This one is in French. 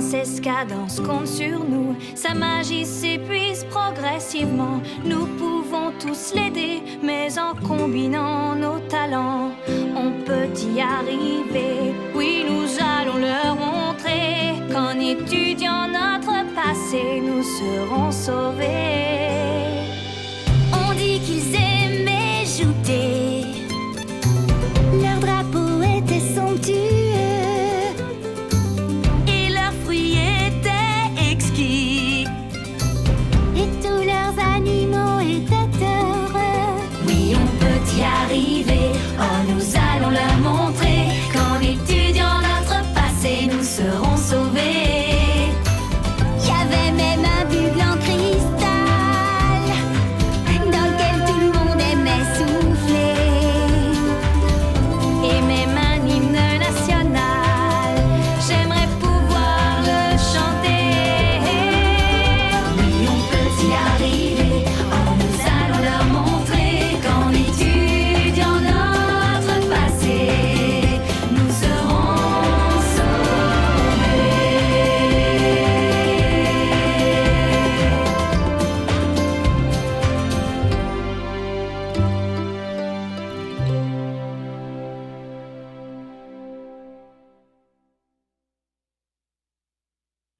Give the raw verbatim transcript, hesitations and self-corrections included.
Escadence compte sur nous, sa magie s'épuise progressivement. Nous pouvons tous l'aider, mais en combinant nos talents, on peut y arriver. Oui, nous allons leur montrer qu'en étudiant notre passé, nous serons sauvés. On dit qu'ils aimaient jouter, leur drapeau était somptueux. Arriver, oh nous allons leur montrer